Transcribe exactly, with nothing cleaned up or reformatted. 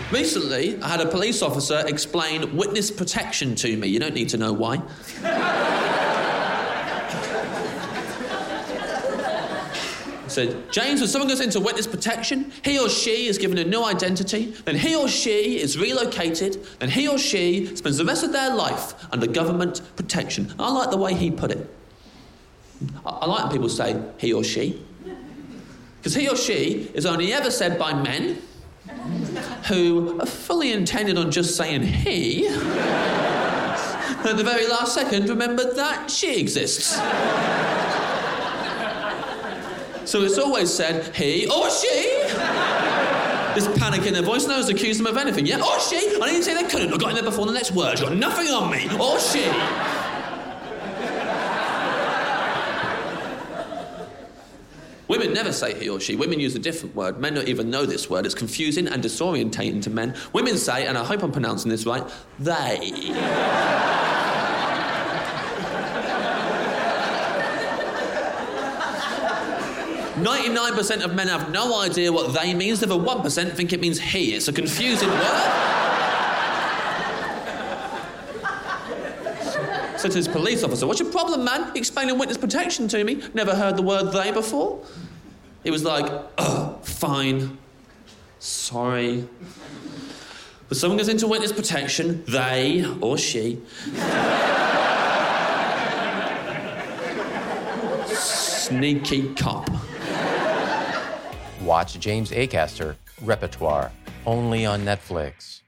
Recently, I had a police officer explain witness protection to me. You don't need to know why. He said, James, when someone goes into witness protection, he or she is given a new identity, then he or she is relocated, then he or she spends the rest of their life under government protection. I like the way he put it. I, I like when people say he or she. Because he or she is only ever said by men who are fully intended on just saying he, and at the very last second remember that she exists. So it's always said he or she. This panic in their voice, no one's accused them of anything. Yeah, or she. I didn't say they couldn't. I got in there before the next word. Got nothing on me. Or she. Women never say he or she. Women use a different word. Men don't even know this word. It's confusing and disorientating to men. Women say, and I hope I'm pronouncing this right, they. ninety-nine percent of men have no idea what they means. The other one percent think it means he. It's a confusing word. Said to this police officer, what's your problem, man? Explaining witness protection to me. Never heard the word they before. He was like, oh, fine. Sorry. But someone goes into witness protection, they or she. Sneaky cop. Watch James Acaster Repertoire, only on Netflix.